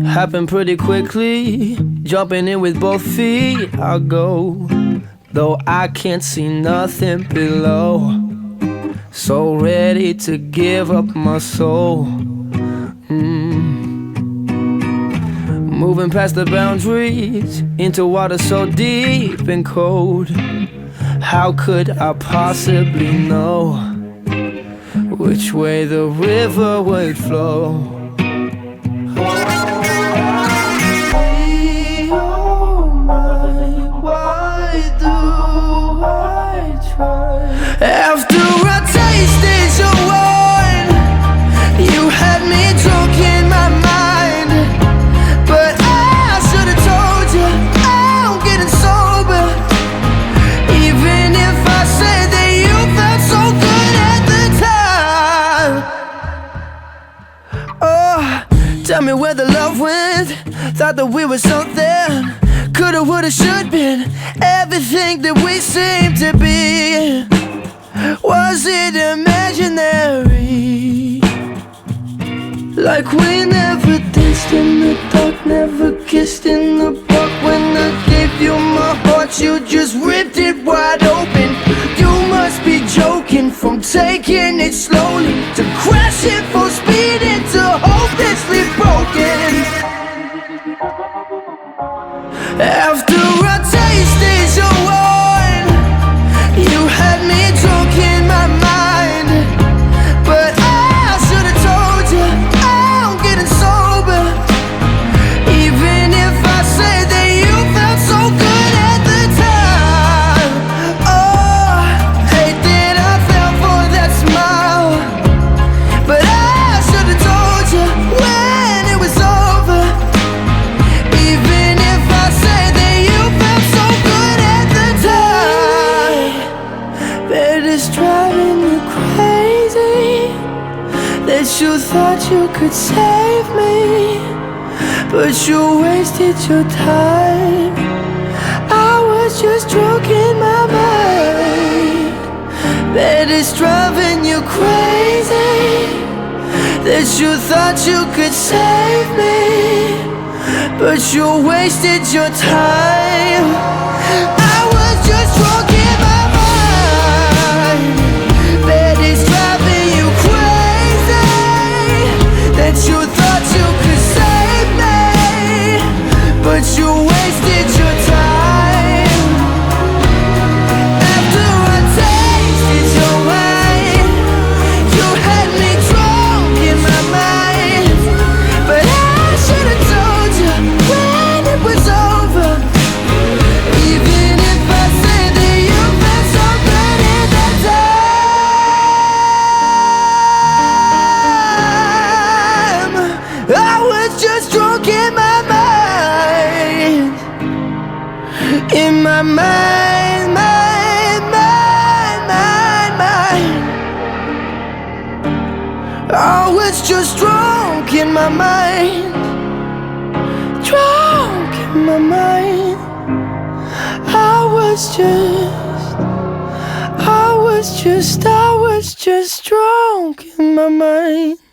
Happened pretty quickly, jumping in with both feet. I'll go, though I can't see nothing below. So ready to give up my soul. Moving past the boundaries into water so deep and cold. How could I possibly know which way the river would flow? After I tasted your wine, you had me drunk in my mind. But I should've told you I'm getting sober. Even if I said that you felt so good at the time. Oh, tell me where the love went. Thought that we were something. Coulda, woulda, should been everything that we seemed to be. Was it imaginary? Like we never danced in the dark, never kissed in the park. When I gave you my heart, you just ripped it wide open. You must be joking, from taking it slowly to crashing full speed into hopelessly broken. After I tasted your wine, you had me drunk in my mind. But I should've told you I'm getting sober. Even if I said that you felt so good at the time. Oh, hate that I fell for that smile. But I should've told you when it was over. Even if I said that you felt so good at the time. Bet it's driving you crazy that you thought you could save me, but you wasted your time. I was just drunk in my mind. Bet it's driving you crazy that you thought you could save me, but you wasted your time. I was just drunk in my mind. Bet it's driving you crazy that you thought you could save me, but you wasted your time. After I tasted your wine, you had me drunk in my mind. But I should've told you when it was over. Even if I said that you felt so good at that time. I was just drunk in my mind. In my mind, mind. I was just drunk in my mind. Drunk in my mind. I was just drunk in my mind.